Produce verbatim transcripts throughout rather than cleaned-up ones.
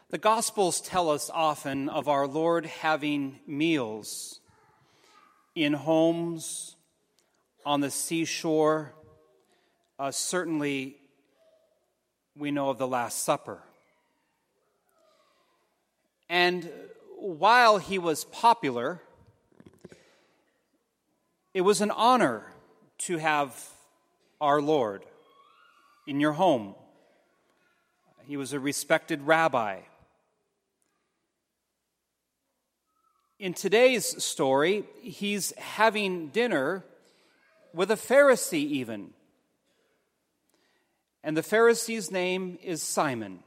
The Gospels tell us often of our Lord having meals in homes, on the seashore. Uh, certainly, we know of the Last Supper. And while he was popular, it was an honor to have our Lord in your home. He was a respected rabbi. In today's story, he's having dinner with a Pharisee even. And the Pharisee's name is Simon.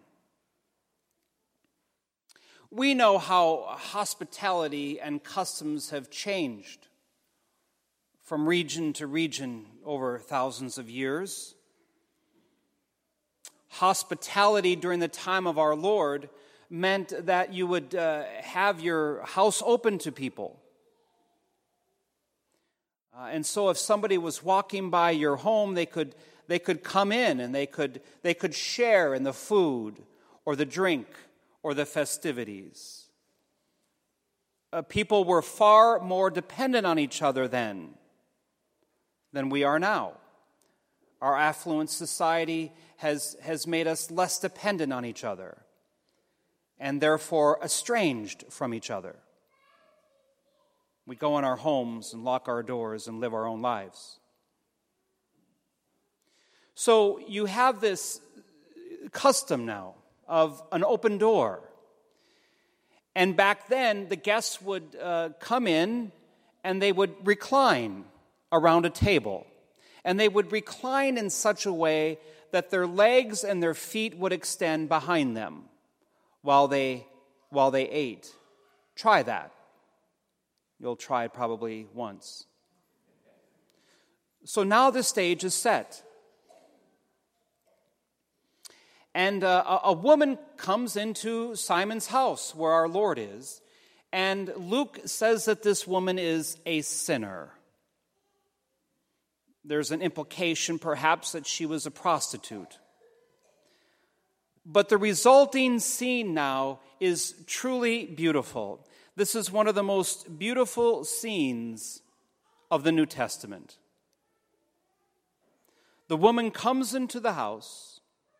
We know how hospitality and customs have changed from region to region over thousands of years. Hospitality during the time of our Lord meant that you would uh, have your house open to people. Uh, and so if somebody was walking by your home, they could they could come in and they could they could share in the food or the drink or the festivities. Uh, people were far more dependent on each other then than we are now. Our affluent society has, has made us less dependent on each other and therefore estranged from each other. We go in our homes and lock our doors and live our own lives. So you have this custom now of an open door. And back then, the guests would uh, come in and they would recline around a table. And they would recline in such a way that their legs and their feet would extend behind them while they while they ate. Try that. You'll try it probably once. So now the stage is set. And uh, a, a woman comes into Simon's house where our Lord is, and Luke says that this woman is a sinner. There's an implication, perhaps, that she was a prostitute. But the resulting scene now is truly beautiful. This is one of the most beautiful scenes of the New Testament. The woman comes into the house,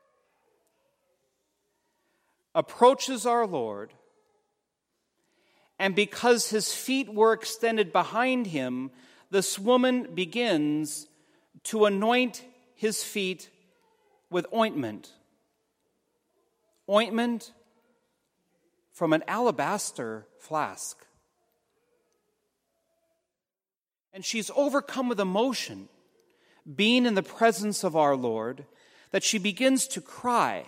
approaches our Lord, and because his feet were extended behind him, this woman begins to anoint his feet with ointment. Ointment from an alabaster flask. And she's overcome with emotion, being in the presence of our Lord, that she begins to cry.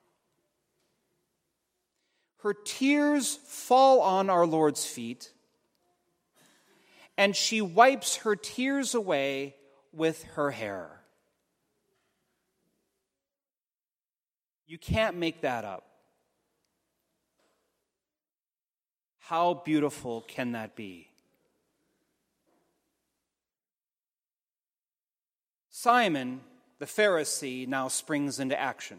Her tears fall on our Lord's feet, and she wipes her tears away with her hair. You can't make that up. How beautiful can that be? Simon, the Pharisee, now springs into action.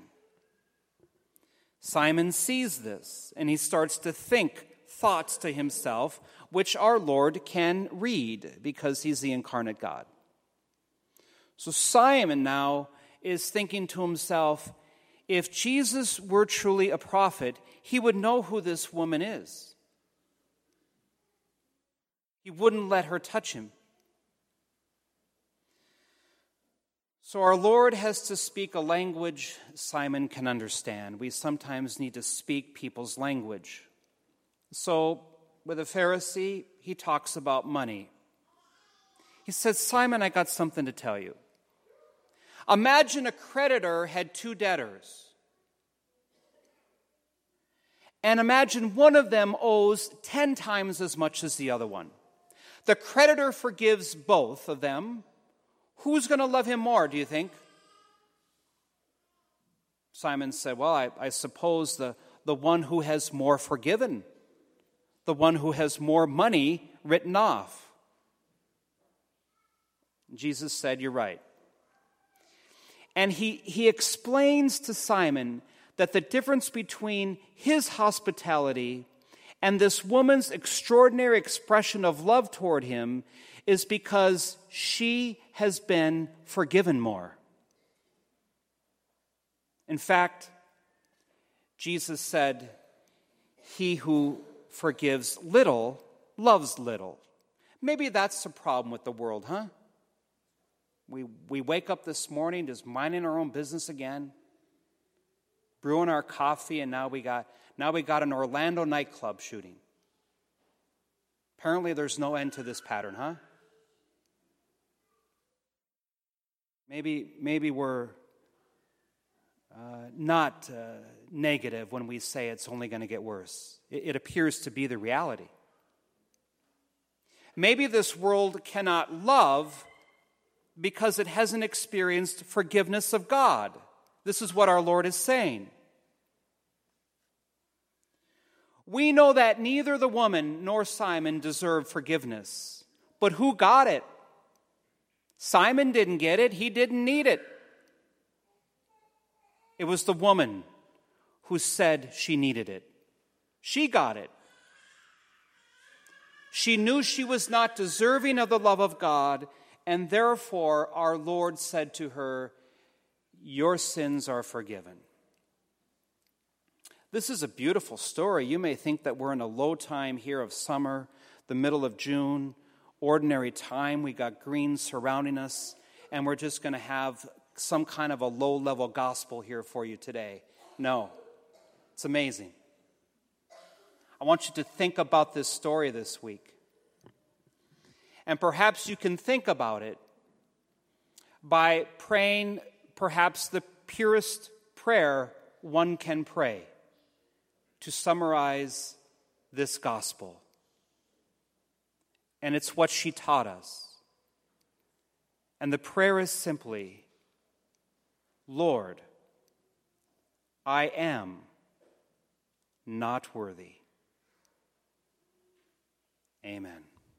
Simon sees this, and he starts to think thoughts to himself, which our Lord can read because he's the incarnate God. So Simon now is thinking to himself, if Jesus were truly a prophet, he would know who this woman is. He wouldn't let her touch him. So our Lord has to speak a language Simon can understand. We sometimes need to speak people's language. So with a Pharisee, he talks about money. He says, Simon, I got something to tell you. Imagine a creditor had two debtors. And imagine one of them owes ten times as much as the other one. The creditor forgives both of them. Who's going to love him more, do you think? Simon said, well, I, I suppose the, the one who has more forgiven, the one who has more money written off. Jesus said, you're right. And he, he explains to Simon that the difference between his hospitality and this woman's extraordinary expression of love toward him is because she has been forgiven more. In fact, Jesus said, "He who forgives little loves little." Maybe that's the problem with the world, huh? We, we wake up this morning just minding our own business again, brewing our coffee, and now we got now we got an Orlando nightclub shooting. Apparently there's no end to this pattern, huh? Maybe, maybe we're uh, not uh, negative when we say it's only going to get worse. It, it appears to be the reality. Maybe this world cannot love because it hasn't experienced forgiveness of God. This is what our Lord is saying. We know that neither the woman nor Simon deserved forgiveness. But who got it? Simon didn't get it. He didn't need it. It was the woman who said she needed it. She got it. She knew she was not deserving of the love of God, and therefore our Lord said to her, "Your sins are forgiven." This is a beautiful story. You may think that we're in a low time here of summer, the middle of June, ordinary time. We got green surrounding us, and we're just going to have some kind of a low-level gospel here for you today. No, it's amazing. I want you to think about this story this week. And perhaps you can think about it by praying perhaps the purest prayer one can pray to summarize this gospel. And it's what she taught us. And the prayer is simply, "Lord, I am not worthy." Amen.